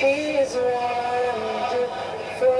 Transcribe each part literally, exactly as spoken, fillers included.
He's wonderful.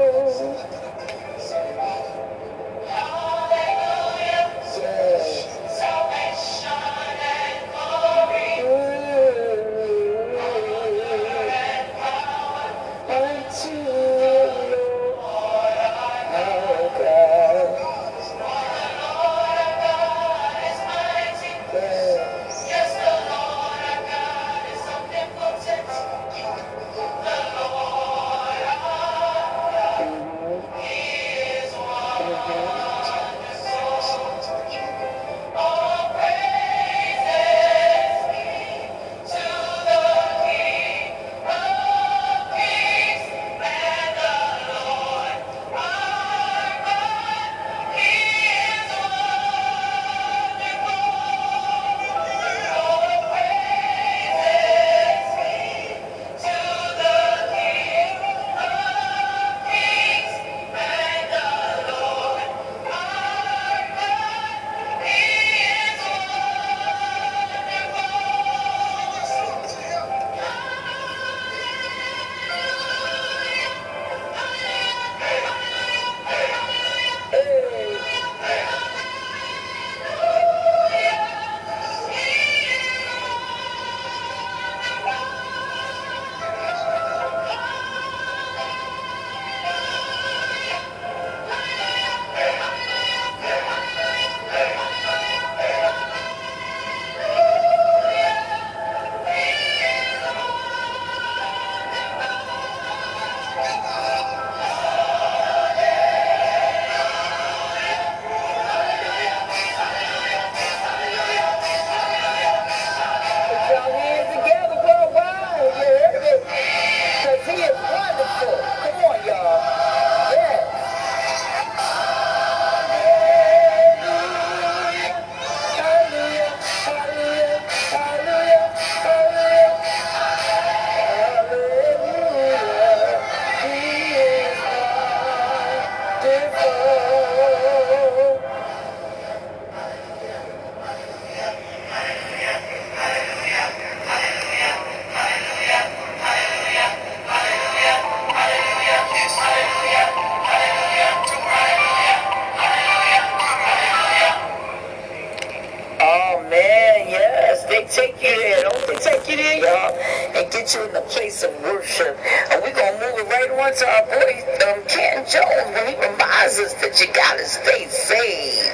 Take you there, don't they take you there, y'all, and get you in the place of worship. And we're going to move it right on to our boy, um, Ken Jones, when he reminds us that you got to stay saved.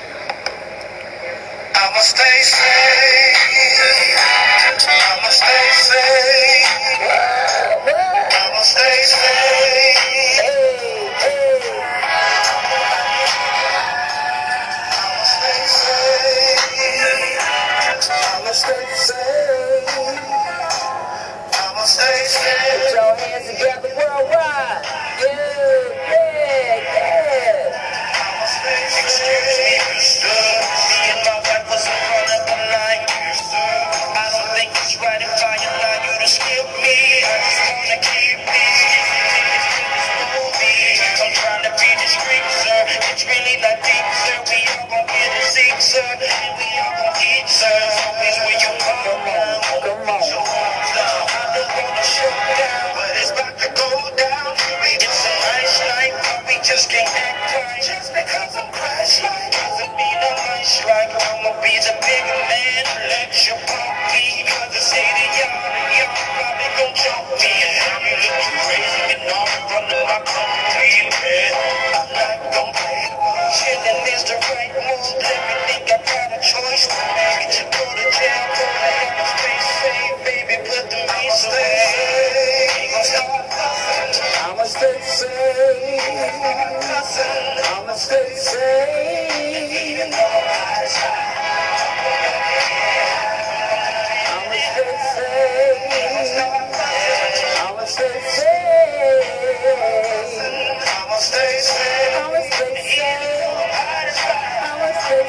I'ma stay saved. I'ma stay saved. I'ma stay saved. Hey, hey. I'ma stay saved. I'ma stay saved. I'ma stay saved. Put your hands together worldwide. Yeah, yeah, yeah. I'ma stay saved. Excuse me, mister. Me and my wife was in front of the line. I don't think it's right if I allow you to skip me. I just wanna keep me. I'm trying to be discreet, sir. It's really like deep, sir. We all gon' get a seat, sir. And we all gon' eat, sir. Always where you come down. Come on. I don't wanna shut down, but it's about to go down. It's a nice night, but we just can't act right. Just because I'm Christ-like doesn't mean I'm nice-like. I'ma be the bigger man. Let your pump me, cause it's eighty y'all, and y'all probably gon' jump me. And I'm looking crazy, and all in front of my country, man. I'm not gon' play. Chillin' is the right move. Let me think I got a choice. Get you go to jail, go to I'ma stay safe, baby. Put the peace away. I'ma stay safe. I'ma stay safe. I'ma stay safe. I'ma stay safe. I'ma stay safe. I'ma stay safe. I'ma stay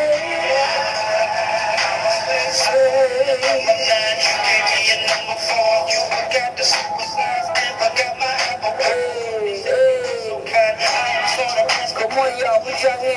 safe. You gave me a number four. You got the superstars and forgot my apple. Hey, hey. Come on, y'all. Put your hands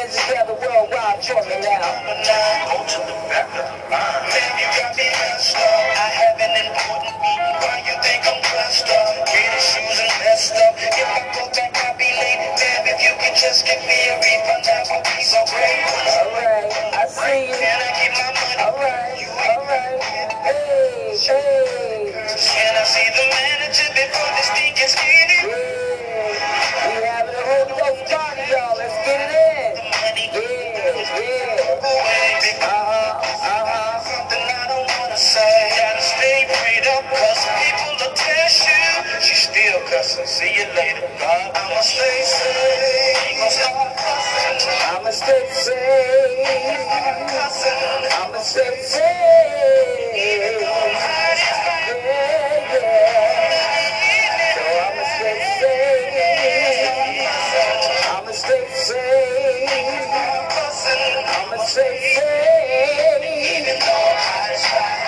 Let's get it. Yeah, we having a Holy Ghost party, y'all. Let's get it in. Yeah, yeah. Uh-huh, uh-huh. Something I don't wanna say. Gotta stay prayed up, cause people will test you. She still cussing. See you later. I'ma stay safe. Ain't gonna stop cussing. I'ma stay safe. I'ma stay safe. Even though hard is right. Yeah, yeah. So I'ma stay safe. I'ma stay safe. I'ma stay safe. Even though hard is right.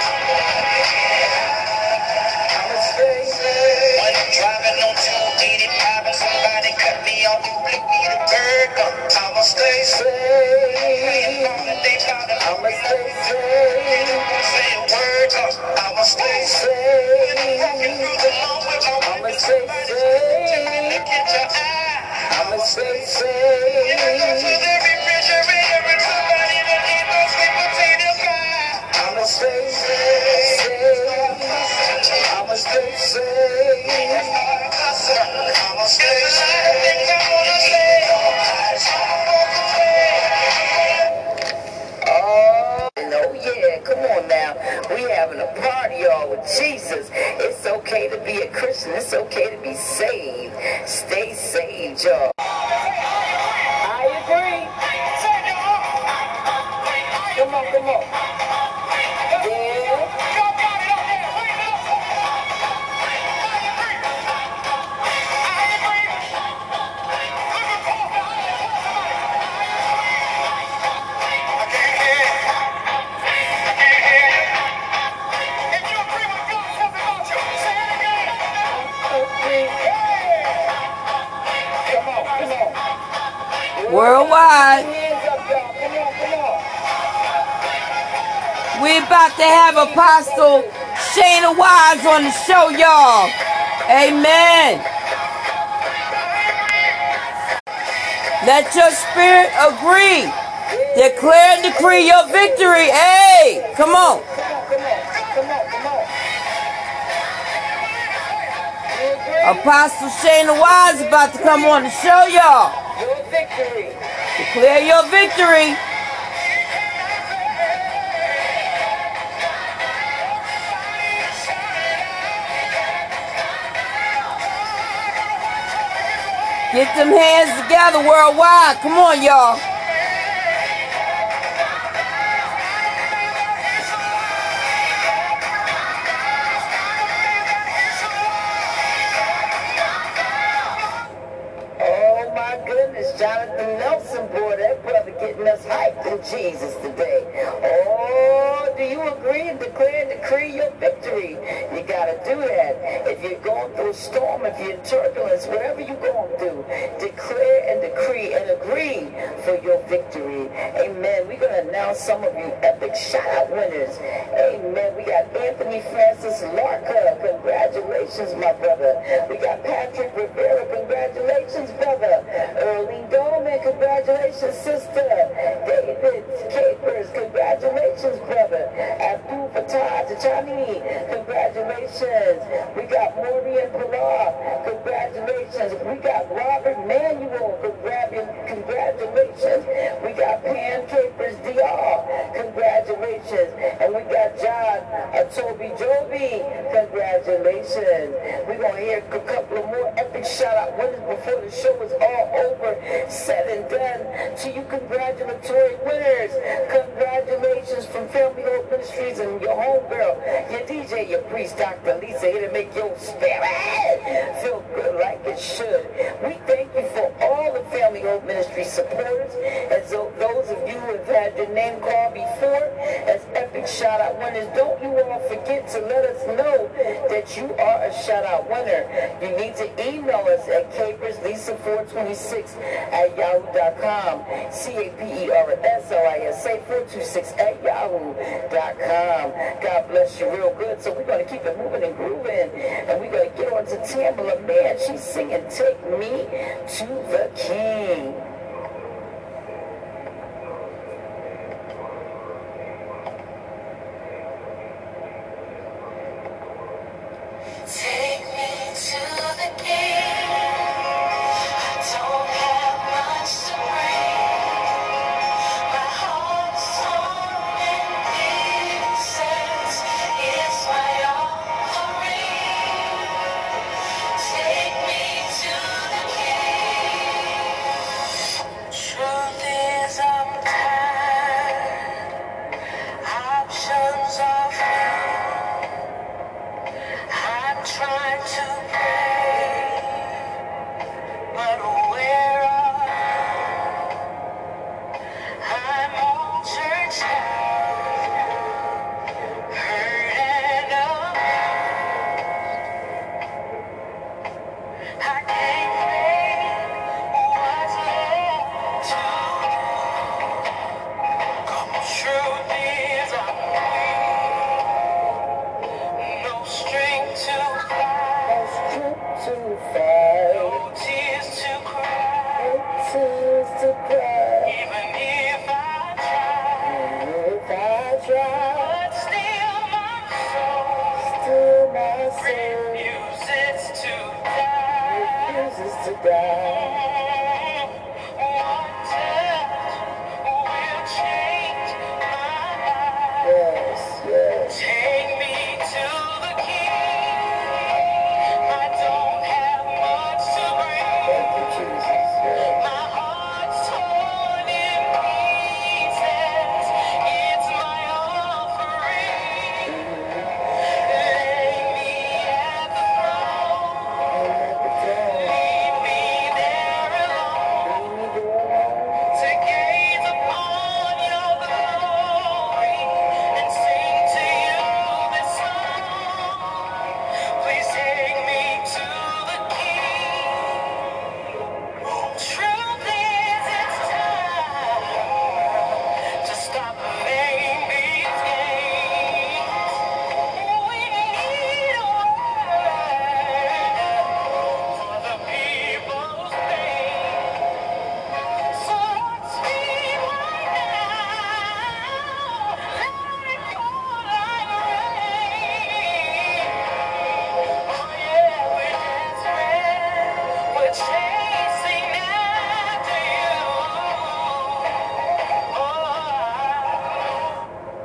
I'ma stay safe. When I'm driving on two eighty-five and somebody cut me off and flick me the bird gun, I'ma stay safe. I'ma stay safe. Say a word, I'ma stay safe. I'ma stay safe. I'ma stay safe. I'ma stay safe. I'ma stay safe. I'ma stay Oh, no, yeah, come on now. We having a party, y'all, with Jesus. It's okay to be a Christian. It's okay to be saved. Stay saved, y'all. I agree. Come on, come on. Yeah. Worldwide. We about to have Apostle Shayna Wise on the show, y'all. Amen. Let your spirit agree. Declare and decree your victory. Hey, come on. Apostle Shayna Wise about to come on the show, y'all. Your victory. Declare your victory. Get them hands together worldwide. Come on, y'all. Oh my goodness, Jonathan Nelson, boy, that brother getting us hyped in Jesus today. Oh, do you agree and declare and decree your victory? You gotta do that. If you're going through a storm, if you're in turbulence, whatever you're going through, declare and decree and agree for your victory. Amen. We're gonna announce some of you epic shout-out winners. Amen. We got Anthony Francis Larka. Congratulations, my brother. We got Patrick Rivera. Congratulations, brother. Early Dolman, congratulations, sister. David Capers, congratulations, brother. Abdul Fattah Tachani, congratulations. We got Maureen Pilar, congratulations. We got Robert Manuel, congratulations. We got Pam Capers D R, congratulations. And we got John uh, Toby Joby, congratulations. We're going to hear a couple of more epic shout-out winners before the show is all over, said and done. To you congratulatory winners, congratulations from Family Hope Ministries and your homegirl, your D J, your priest, Doctor Lisa, here to make your spirit feel good like it should. We thank you for all the Family Hope Ministry supporters, as those of you who have had your name called before as epic shout-out winners. Don't you all forget to let us know that you are a shout-out winner. You need to email us at capers lisa four twenty-six at yahoo dot com. C A P E R S L I S A four twenty-six at yahoo dot com. God bless you real good. So we're going to keep it moving and grooving. And we're going to get on to Tamala Man. She's singing Take Me to the King. Take me to to cry. No strength to fight. No tears to cry. No tears to cry. Even if I try. Even if I try. But still my soul. Still my soul. Refuses to die. Refuses to die. One touch will change my life. Yes, yes. Take me to the King. I don't have much to bring. Thank you, Jesus. Yes. My heart's torn in pieces. It's my offering. Lay me at the throne. Leave me there alone to gaze upon your glory and sing to you this song. Please take me to the King. Truth is, it's time to stop playing these games. We need a word for the people's pain. So speak right now, let it fall like rain. Oh yeah, we're desperate, we're chasing after you. Oh.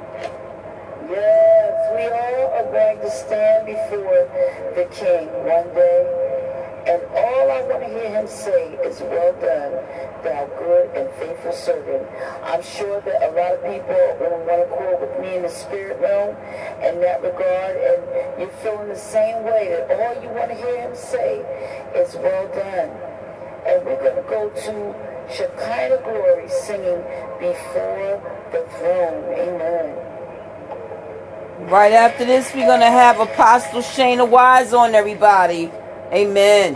Yes, we all are going to stand before the King one day, and all I want to hear him say is, well done, thou good and faithful servant. I'm sure that a lot of people will want to call with me in the spirit realm in that regard, and you're feeling the same way, that all you want to hear him say is, well done. And we're going to go to Shekinah Glory singing Before the Throne. Amen. Right after this, we're going to have Apostle Shayna Wise on, everybody. Amen.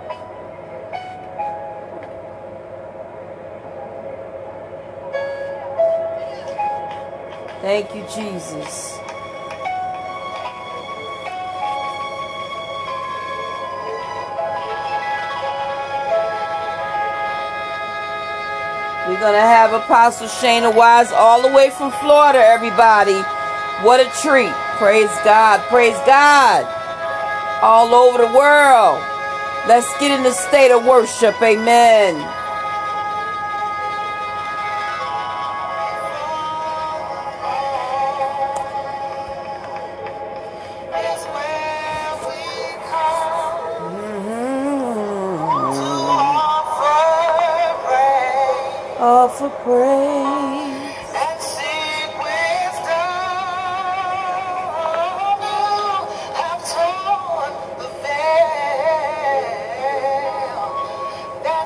Thank you, Jesus. We're going to have Apostle Shayna Wise all the way from Florida, everybody. What a treat. Praise God. Praise God. All over the world. Let's get in the state of worship. Amen. Mm-hmm. Offer praise and seek wisdom. You have torn the veil that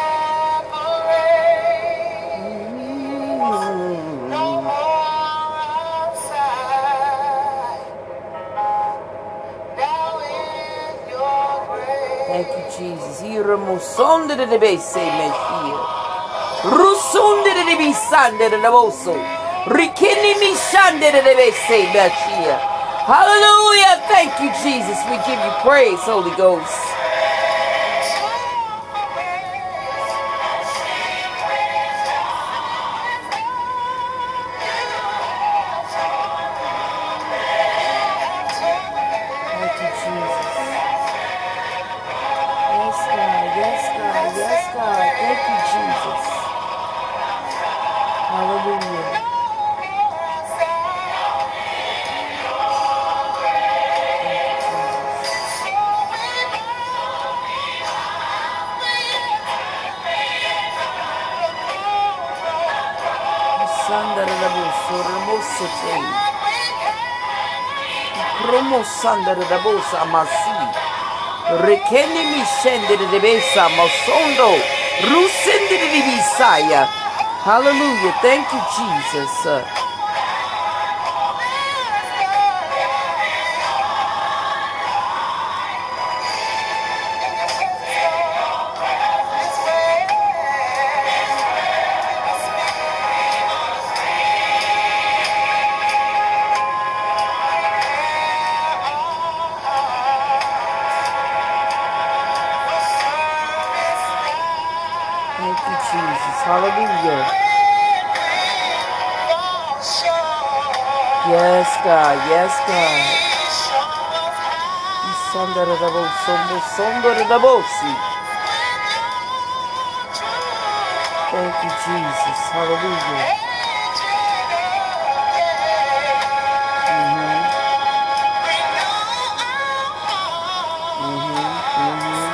separates. No more outside. Now in your grace. Thank you, Jesus. Iramusonde de bese meshia. Rusunde de bisande de boso. Rikini mishande de bese meshia. Hallelujah. Thank you, Jesus. We give you praise, Holy Ghost. Thank you, Jesus. Yes, God. Yes, God. Yes, God. Thank you, Jesus. Hallelujah. Sandara da bosso, remosso te. Promo sandara da bossa amasi. Rekeni mi scende de besa mosondo. Rusende de bisaya. Hallelujah. Thank you, Jesus. Hallelujah. Yes, God. Yes, God. Thank you, Jesus. Hallelujah. Mm-hmm. Mm-hmm. Mm-hmm.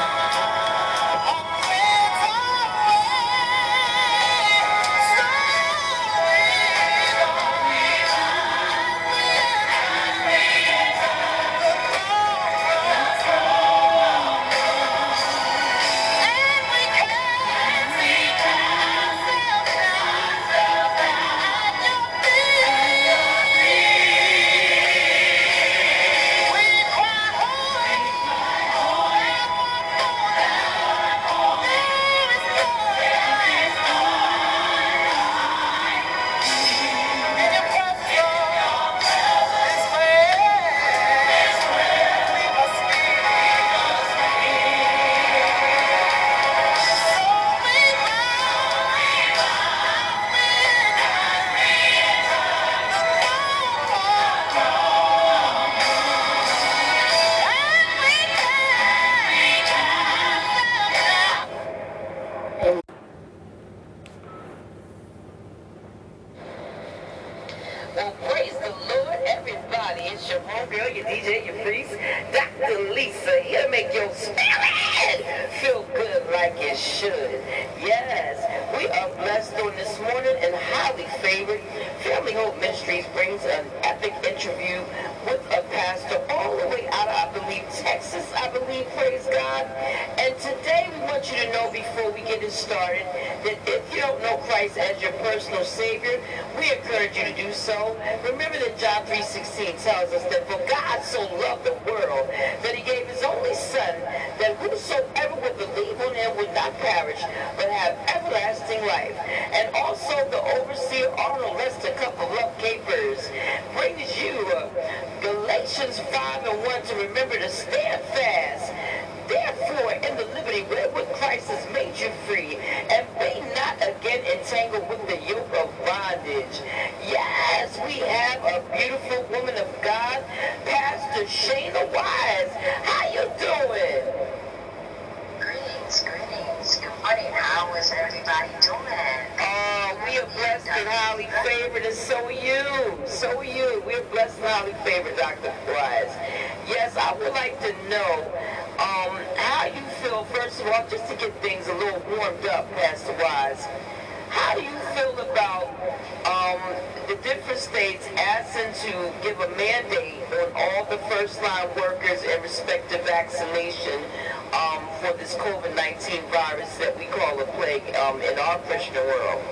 Well, praise the Lord, everybody. It's your homegirl, your D J, your priest, Doctor Lisa, here to make your spirit feel good like it should. Yes, we are blessed on this morning and highly favored. Family Hope Ministries brings an epic interview with a pastor all the way out of, I believe, Texas. I believe, praise God. And today we want you to know before we get it started that if you don't know Christ as your personal Savior, we encourage you to do so. Remember that John three sixteen tells us that for God so loved the world that he gave his only Son, that whosoever would believe on him would not perish, but have everlasting life. And also the overseer Arnold Lester, couple of love capers, brings you uh, Galatians five and one to remember to stand fast. Therefore, in the liberty wherewith Christ has made you free, and be not again entangled with the yoke of bondage. Yes, we have a beautiful woman of God, Pastor Shayna Wise. How you doing? Greetings, greetings. Good morning. How is everybody doing? Uh, we are blessed and highly favored, and so are you. So are you. We are blessed and highly favored, Doctor Wise. Yes, I would like to know um, how you feel, first of all, just to get things a little warmed up, Pastor Wise. How do you feel about um, the different states asking to give a mandate on all the first-line workers in respect to vaccination um, for this COVID nineteen virus that we call a plague um, in our Christian world?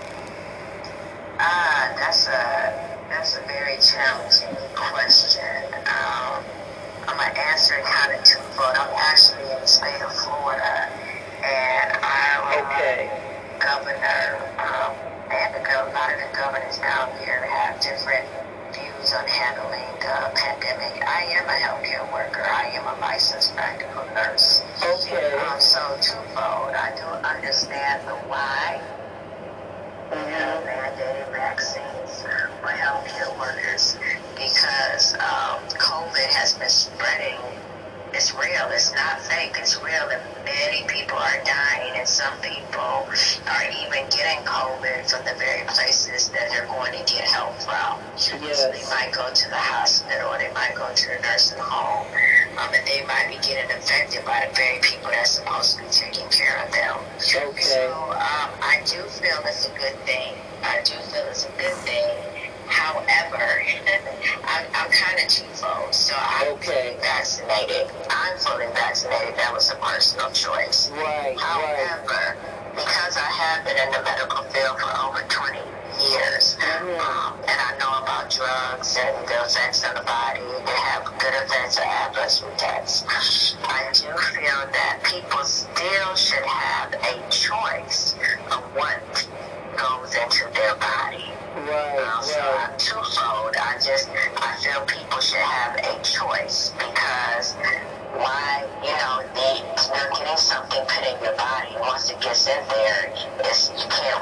Ah, that's a that's a very challenging question. Um, I'm gonna answer it kind of twofold. I'm actually in the state of Florida, and our Okay. uh, governor um, and the gov- a lot of the governors down here have different views on handling the pandemic. I am a healthcare worker. I am a licensed practical nurse. Okay. Um, so twofold. I do understand the why. You know, mandated vaccines for healthcare workers because um, COVID has been spreading. It's real. It's not fake. It's real. And many people are dying, and some people are even getting COVID from the very places that they're going to get help from. Yes. So they might go to the hospital, or they might go to the nursing home, um, and they might be getting infected by the very people that's supposed to be taking care of them. Okay. So um, I do feel it's a good thing. I do feel it's a good thing. However, I'm, I'm kind of twofold. So I'm Okay. fully vaccinated. I'm fully vaccinated. That was a personal choice. Right, right. However, because I have been in the medical field for over twenty years, Mhm. um, and I know about drugs and the effects on the body, they have good effects and adverse effects. I do feel that people still should have a choice of what goes into their body. Right, Um, so right. I'm twofold. I just, I feel people should have a choice because why, you know, they, they're getting something put in your body. Once it gets in there, it's, you can't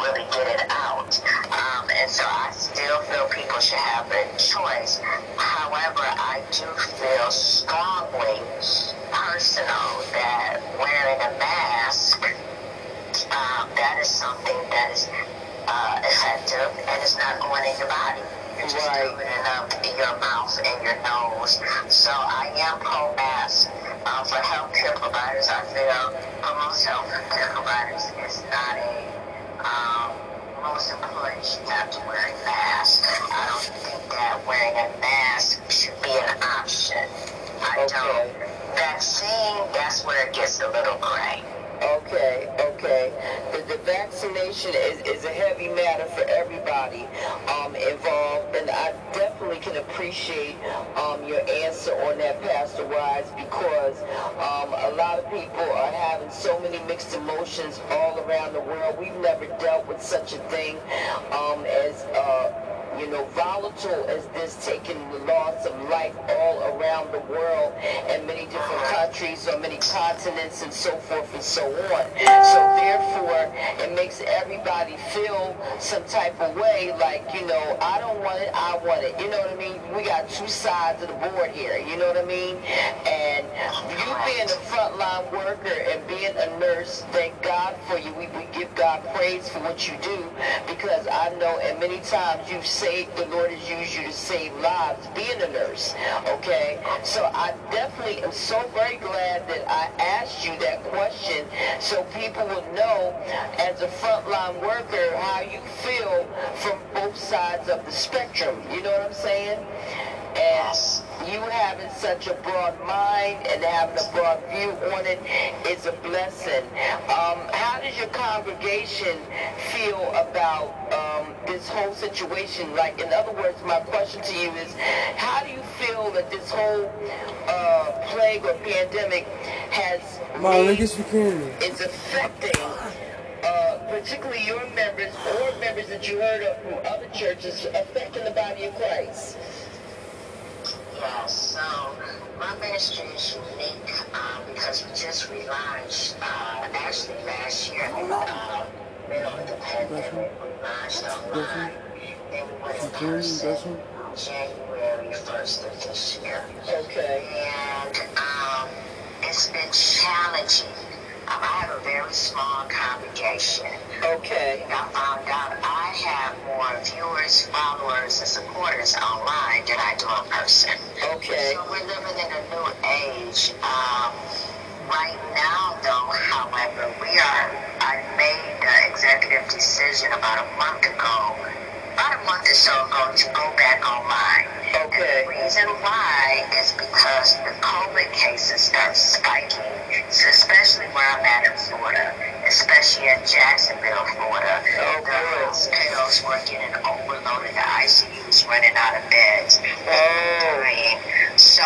strongly personal that wearing a mask, um, that is something that is uh, effective and it's not going in your body. You're just Right. doing it up in your mouth and your nose. So I am pro-mask. Uh, for healthcare providers, I feel for most healthcare providers, it's not a um, most employees have to wear a mask. I don't think that wearing a mask should be an option. I Okay. don't. Vaccine, that's where it gets a little gray. Okay, okay. The, the vaccination is, is a heavy matter for everybody um, involved, and I definitely can appreciate um, your answer on that, Pastor Wise, because um, a lot of people are having so many mixed emotions all around the world. We've never dealt with such a thing um, as uh, you know, volatile as this, taking the loss of life all around the world in many different countries or many continents and so forth and so on. So therefore, it makes everybody feel some type of way like, you know, I don't want it, I want it. You know what I mean? We got two sides of the board here. You know what I mean? And you being a frontline worker and being a nurse, thank God for you. We, we give God praise for what you do, because I know and many times you've saved, the Lord has used you to save lives being a nurse, okay? So I definitely am so very glad that I asked you that question so people would know, as a frontline worker, how you feel from both sides of the spectrum. You know what I'm saying? And you having such a broad mind and having a broad view on it is a blessing. Um, how does your congregation feel about um, this whole situation? Like, in other words, my question to you is, how do you feel that this whole uh, plague or pandemic has made, is affecting uh, particularly your members or members that you heard of from other churches, affecting the body of Christ? Yeah, so my ministry is unique um, because we just relaunched, uh, actually last year, uh, middle of the pandemic, we launched online, then we went in person January first of this year. Okay. And um, it's been challenging. Um, I have a very small congregation. Okay. I found out I have more viewers, followers, and supporters online than I do in person. Okay. So we're living in a new age. Um, right now, though, however, we are, I made the executive decision about a month ago, about a month or so ago, to go back online. Okay. And the reason why is because the COVID cases start spiking, so especially where I'm at in Florida, especially in Jacksonville, Florida. Oh, the hospitals were getting overloaded, the I C Us running out of beds. Oh. So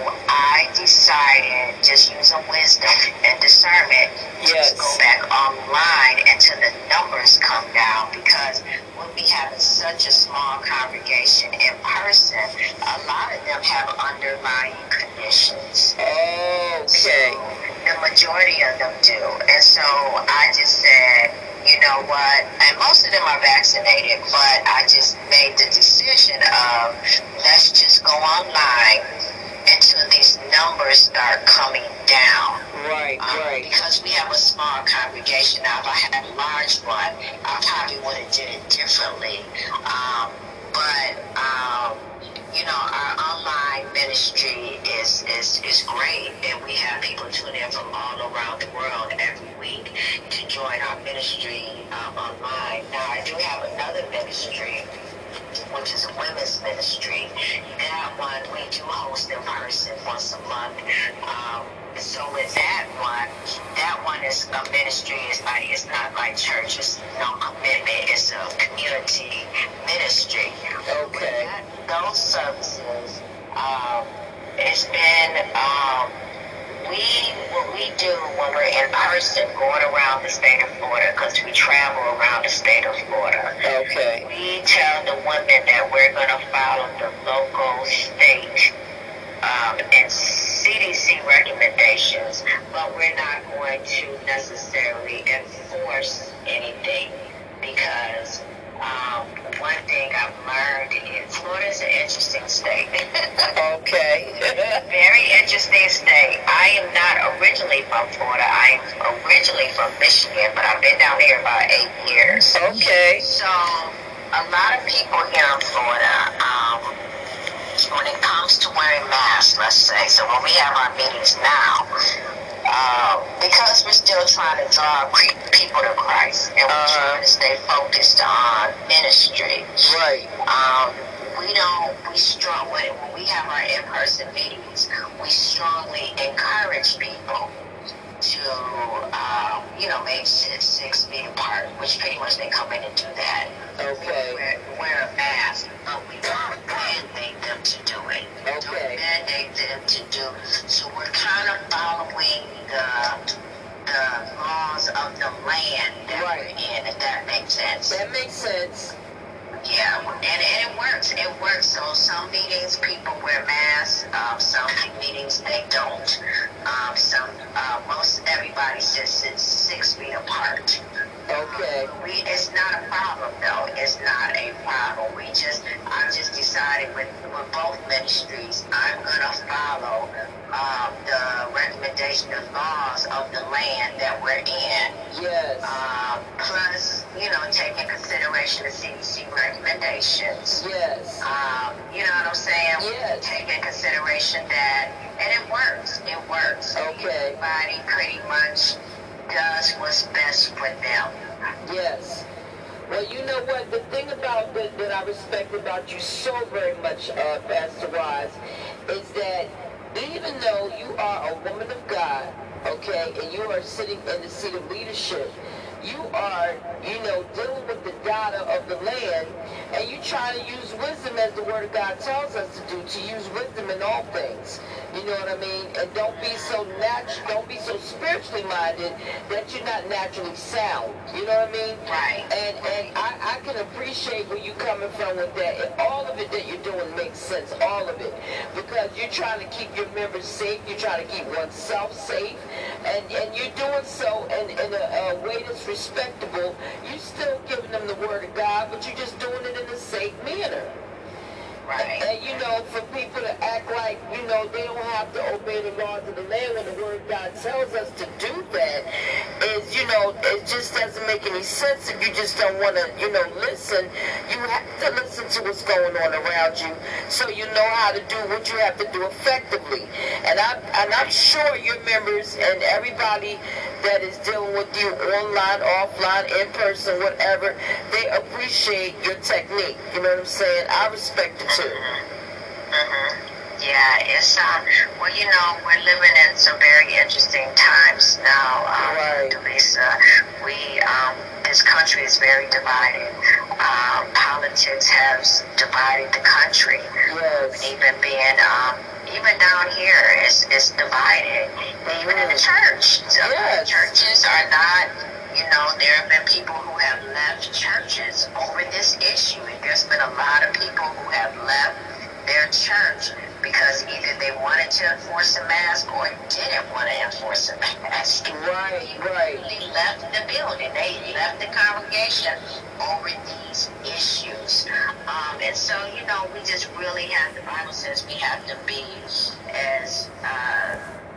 I decided, just using wisdom and discernment, Yes. to go back online until the numbers come down, because we'll be having such a small congregation in person. A lot of them have underlying conditions. Okay. So the majority of them do. And so I just said, you know what, and most of them are vaccinated, but I just made the decision of, let's just go online until these numbers start coming down. Right, um, right. Because we have a small congregation. Now, if I had a large one, I probably would have did it differently. Um, but, um, you know, our online ministry is, is, is great, and we have people tune in from all around the world every week to join our ministry um, online. Now, I do have another ministry, which is a women's ministry. That one we do host in person once a month. Um, so with that one, that one is a ministry. It's like, it's not like church. It's no commitment. It's a community ministry. Okay. That, those services, um, it's been, um, we, what we do when we're in person, going around the state of Florida, because we travel around the state of Florida. Okay. We tell the women that we're going to follow the local, state, um, and C D C recommendations, but we're not going to necessarily enforce anything, because um, one thing I've learned is Florida is an interesting state. Okay. Very interesting state. I am not originally from Florida. I am originally from Michigan, but I've been down here about eight years. Okay. So a lot of people here in Florida, um, when it comes to wearing masks, let's say, so when we have our meetings now, uh, because we're still trying to draw cre- people to Christ, and we're Uh-huh. trying to stay focused on ministry, Right. um, we don't, we strong, when, when we have our in-person meetings, we strongly encourage people to, um, you know, make six, six feet apart, which pretty much they come in and do that. Okay. Wear, wear a mask, but we don't mandate them to do it. We Okay. don't mandate them to do. So we're kind of following the the laws of the land that Right. we're in, if that makes sense. That makes sense. Yeah, and, and it works. It works. So some meetings people wear masks. Um, some meetings they don't. Um, some uh, most everybody sits sits six feet apart. Okay. Um, we it's not a problem though. It's not a problem. We just I just decided with with both ministries I'm gonna follow um, the recommendation, the laws of the land that we're in. Yes. Um, plus, you know, take in consideration the C D C recommendations. Yes. Um, you know what I'm saying? Yes. Take in consideration that, and it works. It works. Okay. Everybody pretty much does what's best for them. Yes. Well, you know what? The thing about that, that I respect about you so very much, uh, Pastor Wise, is that even though you are a woman of God, okay, and you are sitting in the seat of leadership, you are, you know, dealing with the data of the land, and you try to use wisdom as the Word of God tells us to do, to use wisdom in all things. You know what I mean? And don't be so natural, don't be so spiritually minded that you're not naturally sound. You know what I mean? Right. And and I, I can appreciate where you're coming from with that. And all of it that you're doing makes sense, all of it. Because you're trying to keep your members safe, you're trying to keep oneself safe, and, and you're doing so in, in a, a way that's respectable. You're still giving them the Word of God, but you're just doing it in a safe manner. Right. And, you know, for people to act like, you know, they don't have to obey the laws of the land when the Word of God tells us to do that is, you know, it just doesn't make any sense if you just don't want to, you know, listen. You have to listen to what's going on around you so you know how to do what you have to do effectively. And, I, and I'm sure your members and everybody that is dealing with you online, offline, in person, whatever, they appreciate your technique. You know what I'm saying? I respect it too. Mm-hmm. Yeah, it's um. Well, you know, we're living in some very interesting times now, um, Right. Lisa. We um, this country is very divided. Um, politics has divided the country. Yes. Even being um, even down here, it's it's divided. Even in the church, so Yes. churches are not. You know, there have been people who have left churches over this issue. There's been a lot of people who have left their church because either they wanted to enforce a mask or didn't want to enforce a mask. Right, They right. really left the building. They left the congregation over these issues. Um, and so, you know, we just really have, the Bible says we have to be as uh,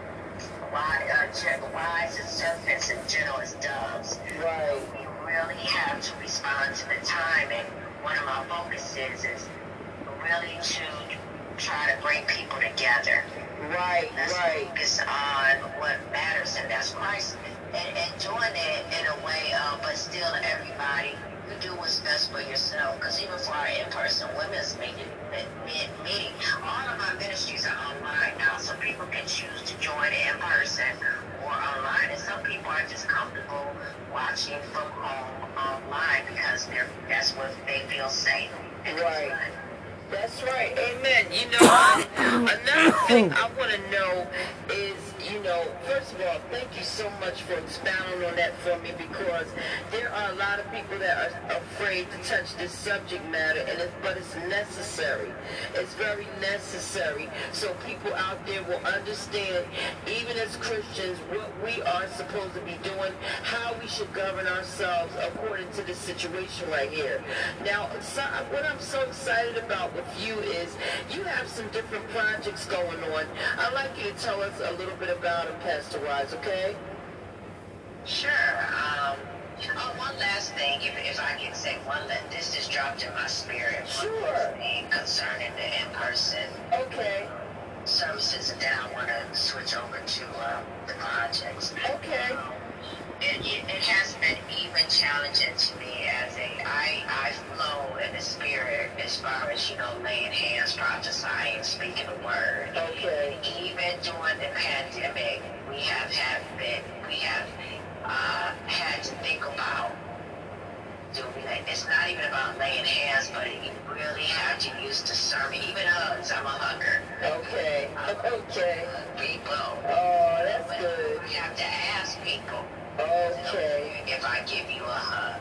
wise, uh, wise as serpents and gentle as doves. Right. We really have to respond to the time, and one of my focuses is really to try to bring people together. Right, Let's right. focus on what matters, and that's Christ. And, and doing it in a way of, but still everybody, you do what's best for yourself. Because even for our in-person women's meeting, meeting, all of our ministries are online now, so people can choose to join in person or online. And some people are just comfortable watching from home online because they're that's what they feel safe. And Right. it's good. That's right. Amen. You know, another thing I want to know is, you know, first of all, thank you so much for expounding on that for me, because there are a lot of people that are afraid to touch this subject matter, and it, but it's necessary. It's very necessary, so people out there will understand, even as Christians, what we are supposed to be doing, how we should govern ourselves according to this situation right here. Now, so, what I'm so excited about with you is you have some different projects going on. I'd like you to tell us a little bit about them, Pastor Wise, okay? Sure. Um, oh, one last thing, if, if I can say one, la- this just dropped in my spirit. One Sure. last thing concerning the in-person Okay. services, and then I want to switch over to uh, the projects. Okay. Um, It, it, it has been even challenging to me as a, I, I flow in the spirit as far as, you know, laying hands, prophesying, speaking the word. Okay. Even during the pandemic, we have had been, we have uh, had to think about, do we, like, it's not even about laying hands, but you really have to use discernment. Even hugs, I'm a hugger. Okay. Okay. People. Oh, that's good. We have to ask people. Okay. If I give you a hug,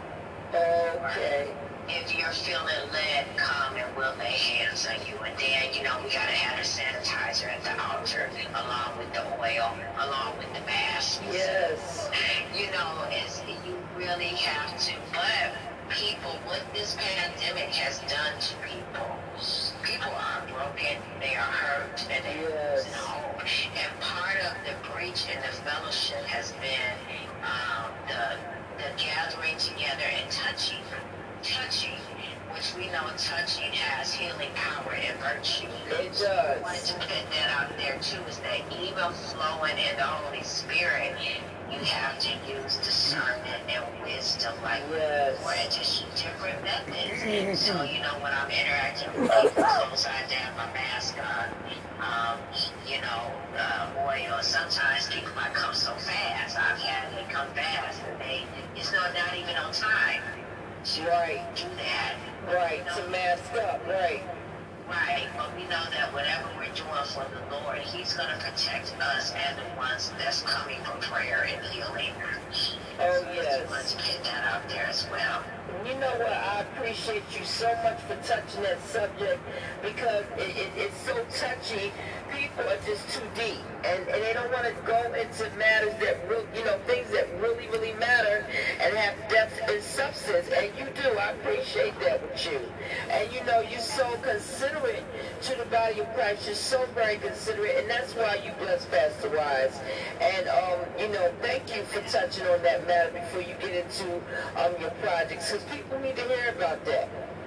Okay. if you're feeling led, come and we'll lay hands on you. And then, you know, we gotta have the sanitizer at the altar, along with the oil, along with the mask. Yes. You know, it's, you really have to. But people, what this pandemic has done to people, people are broken, they are hurt, and they're Yes. losing hope. And part of the breach in the fellowship has been um, the the gathering together and touching, touching, which we know touching has healing power and virtue. It So I does. wanted to put that out there too, is that even flowing in the Holy Spirit, you have to use discernment and wisdom, like Yes. or just different methods. So, you know, when I'm interacting with people, close eye down, my mask on, um, you know, uh, oil. Sometimes people might come so fast. I've had it come fast, and they, it's not, not even on time to Right. do that. Right. To mask up. Right. Right, but we know that whatever we're doing for the Lord, He's going to protect us and the ones that's coming for prayer and healing. Oh, So I yes. just wanted to get that out there as well. You know what? I appreciate you so much for touching that subject, because it, it, it's so touchy. People are just too deep, and, and they don't want to go into matters that real, you know, things that really, really matter and have depth and substance. And you do. I appreciate that with you. And you know, you're so considerate to the body of Christ. You're so very considerate, and that's why you bless Pastor Wise. And um, you know, thank you for touching on that matter before you get into um your projects, because people need to hear about that.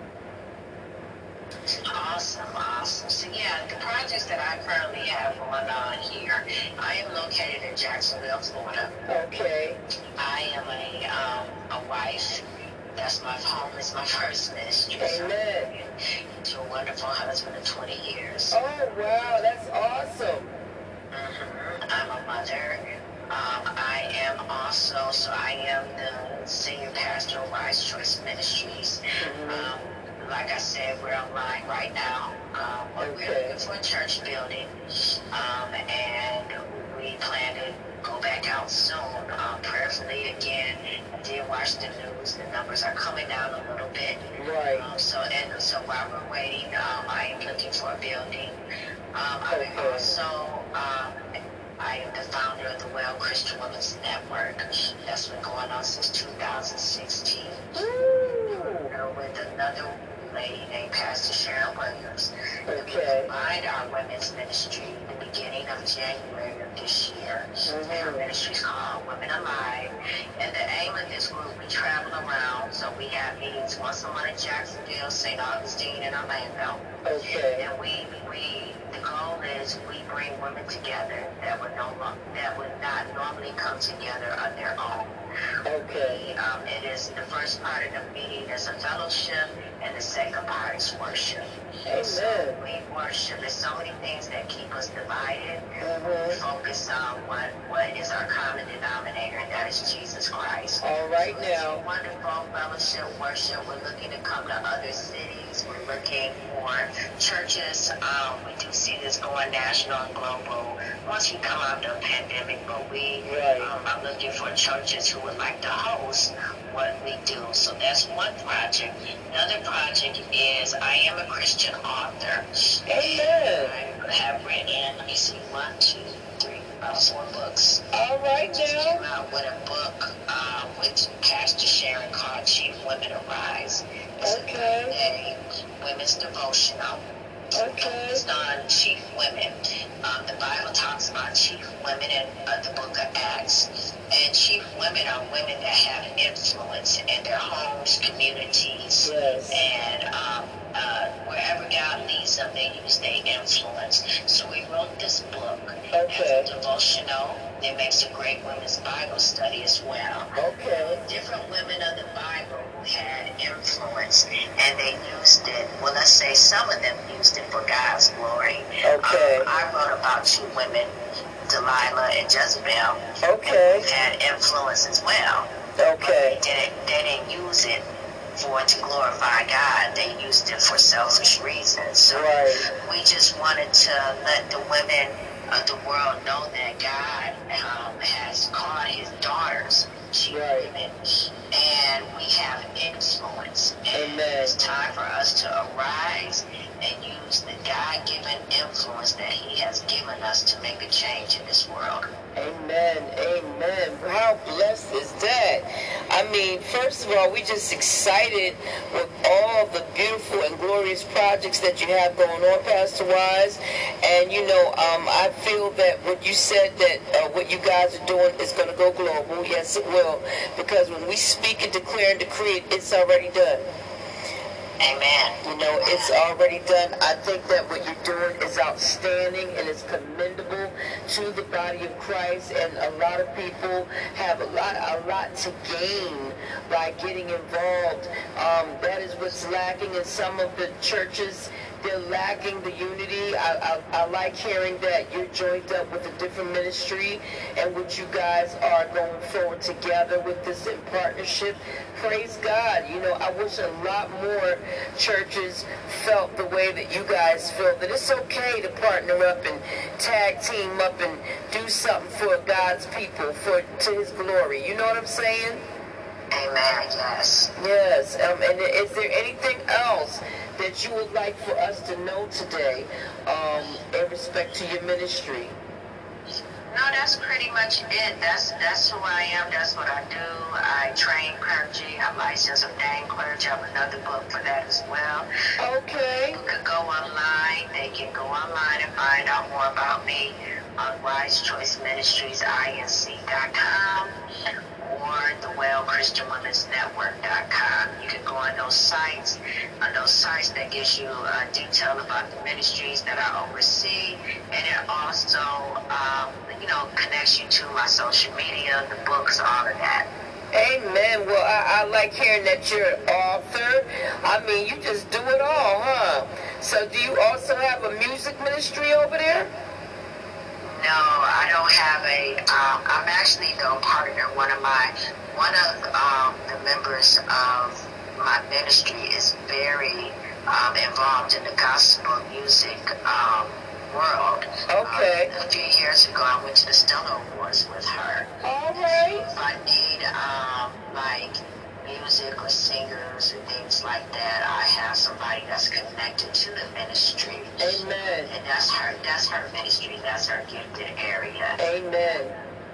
Awesome, awesome. So yeah, the projects that I currently have going on here, I am located in Jacksonville, Florida. Okay. I am a um, a wife. That's my home is my first ministry. Amen. To a wonderful husband of twenty years. Oh wow, that's awesome. hmm I'm a mother. Um, I am also, so I am the senior pastor of Wise Choice Ministries. Mhm. Um, like I said, we're online right now. Um, we're Okay. looking for a church building, um, and we plan to go back out soon. Um, prayerfully, again, I did watch the news. The numbers are coming down a little bit. Right. Um, so, and so while we're waiting, um, I am looking for a building. Um, I'm Okay. also, um, I am the founder of the Well Christian Women's Network. That's been going on since two thousand sixteen. Woo. Uh, with another lady named Pastor Sharon Williams. Okay. We combined our women's ministry in the beginning of January of this year. Mhm. Our ministry is called Women Alive. And the aim of this group, we travel around. So we have meetings once a month in Jacksonville, Saint Augustine, and Orlando. Okay. And we, we, the goal is we bring women together that would no lo- that would not normally come together on their own. Okay. We, um, it is the first part of the meeting is a fellowship, and the second part is worship. So Amen. we worship. There's so many things that keep us divided. We Mhm. focus on what what is our common denominator. That God is Jesus Christ. All right so it's now. a wonderful fellowship, worship. We're looking to come to other cities. We're looking for churches. Um, we do see this going national and global once we come out of the pandemic, but we Right. um, are looking for churches who would like to host what we do. So that's one project. Another project is I am a Christian author. Amen. I have written, let me see, one, two, three, about four books. All right Just now. came out with a book uh, with Pastor Sharon called Chief Women Arise. It's Okay. a thirty-day women's devotional. Okay. It's on chief women. Um, the Bible talks about chief women in uh, the book of Acts. And chief women are women that have influence in their homes, communities, Yes. and um, uh, wherever God leads them, they use their influence. So we wrote this book Okay. as a devotional. It makes a great women's Bible study as well. Okay. Different women of the Bible who had influence, and they used it. Well, let's say some of them used it for God's glory. Okay. Um, I wrote about two women, Delilah and Jezebel, Okay. who had influence as well. Okay. They didn't, they didn't use it for it to glorify God. They used it for selfish reasons. So Right. we just wanted to let the women of the world know that God um, has called his daughters chief Right. women, and we have influence. And Amen. it's time for us to arise and use the God-given influence that he has given us to make a change in this world. Amen. Amen. How blessed is that? I mean, first of all, we just excited with all the beautiful and glorious projects that you have going on, Pastor Wise. And, you know, um, I feel that what you said, that uh, what you guys are doing is going to go global. Yes, it will. Because when we speak and declare and decree it, it's already done. Amen. You know, it's already done. I think that what you're doing is outstanding and it's commendable to the body of Christ, and a lot of people have a lot, a lot to gain by getting involved. Um, that is what's lacking in some of the churches. They're lacking the unity. I, I, I like hearing that you're joined up with a different ministry and what you guys are going forward together with this in partnership. Praise God. You know, I wish a lot more churches felt the way that you guys feel, that it's okay to partner up and tag team up and do something for God's people, for to his glory. You know what I'm saying? Amen. Yes. Yes. Um, and is there anything else that you would like for us to know today um, in respect to your ministry? No, that's pretty much it. That's that's who I am. That's what I do. I train clergy. I'm licensed ordained clergy. I have another book for that as well. Okay. People could go online. They can go online and find out more about me on Wise Choice Ministries Inc dot com or the Well Christian Women's Network dot com. You can go on those sites. On those sites, that gives you uh, detail about the ministries that I oversee, and it also, um, you know, connects you to my social media, the books, all of that. Amen. Well, I, I like hearing that you're an author. I mean, you just do it all, huh? So do you also have a music ministry over there? No, I don't have a, um, I'm actually the partner. One of my, one of um, the members of my ministry is very um, involved in the gospel music um, world. Okay. Um, a few years ago, I went to the Stellar Awards with her. All right. If I need, um, like, music or singers and things like that, I have somebody that's connected to the ministry. Amen. And that's her, that's her ministry, that's her gifted area. Amen.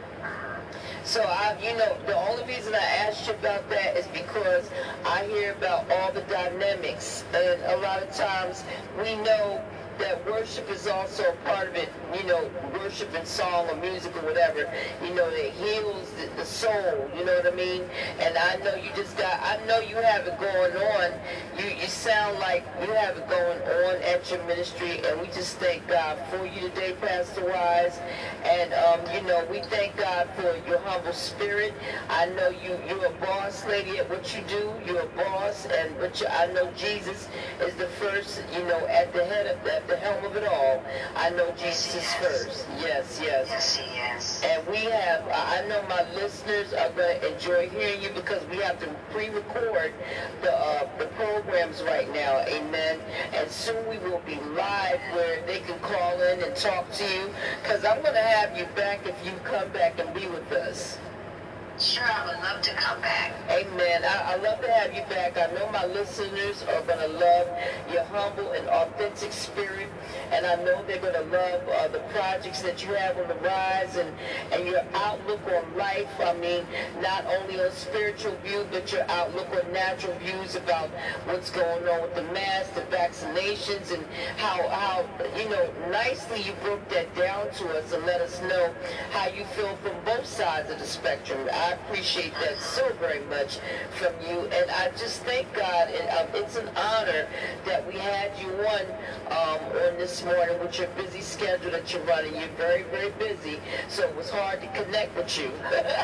So, I, you know, the only reason I asked you about that is because I hear about all the dynamics. And a lot of times we know that worship is also a part of it, you know, worship and song or music or whatever, you know, that heals the, the soul, you know what I mean? And I know you just got, I know you have it going on. You, you sound like you have it going on at your ministry, and we just thank God for you today, Pastor Wise. And, um, you know, we thank God for your humble spirit. I know you, you're a boss lady at what you do. You're a boss, and but you, I know Jesus is the first, you know, at the head of that. The helm of it all. I know Jesus is first. Yes, yes. Yes, he is. And we have have, I know my listeners are going to enjoy hearing you because we have to pre-record the uh, the programs right now, amen. And soon we will be live where they can call in and talk to you, because I'm going to have you back if you come back and be with us. Sure, I would love to come back. Amen. I, I love to have you back. I know my listeners are going to love your humble and authentic spirit, and I know they're going to love uh, the projects that you have on the rise and, and your outlook on life. I mean, not only on spiritual view, but your outlook on natural views about what's going on with the mask, the vaccinations, and how, how you know, nicely you broke that down to us and let us know how you feel from both sides of the spectrum. I appreciate that so very much from you, and I just thank God, and um, it's an honor that we had you on um, on this morning with your busy schedule that you're running. You're very, very busy, so it was hard to connect with you.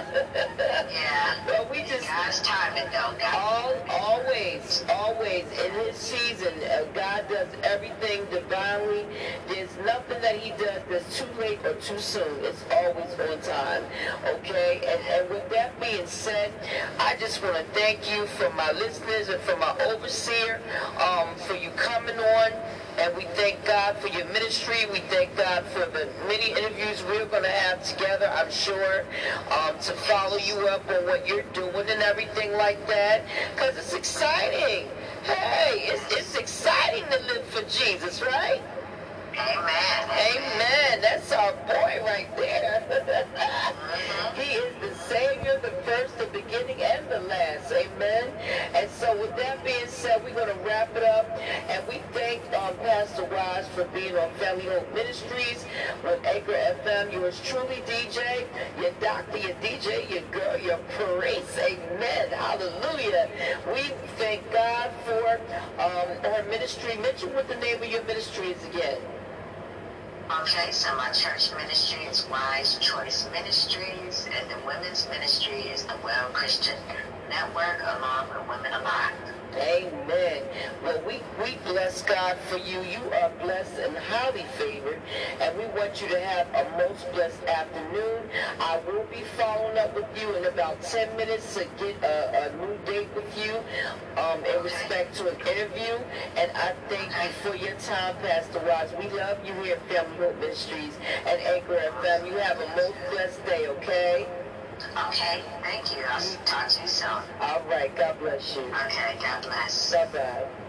Yeah. But we just God's timing, though. God. all, always, always in His season, uh, God does everything divinely. There's nothing that He does that's too late or too soon. It's always on time. Okay, and and with that being said, I just want to thank you for my listeners and for my overseer, um, for you coming on. And we thank God for your ministry. We thank God for the many interviews we're going to have together, I'm sure, um, to follow you up on what you're doing and everything like that. Because it's exciting. Hey, it's, it's exciting to live for Jesus, right? Amen. Amen. That's our boy right there. He is the Savior, the first, the beginning, and the last. Amen. And so with that being said, we're going to wrap it up. And we thank um, Pastor Wise for being on Family Hope Ministries with Anchor F M. Yours truly, D J, your doctor, your D J, your girl, your priest. Amen. Hallelujah. We thank God for um, her ministry. Mention what the name of your ministry is again. Okay, so my church ministry is Wise Choice Ministries, and the women's ministry is the Well Christian Network, along with Women Alive. Amen. Well, we, we bless God for you. You are blessed and highly favored, and we want you to have a most blessed afternoon. I will be following up with you in about ten minutes to get a, a new date with you um, in respect to an interview, and I thank you for your time, Pastor Wise. We love you here at Family Hope Ministries and Anchor F M. You have a most blessed day, okay? Okay, thank you. I'll talk to you soon. All right. God bless you. Okay, God bless. Bye-bye.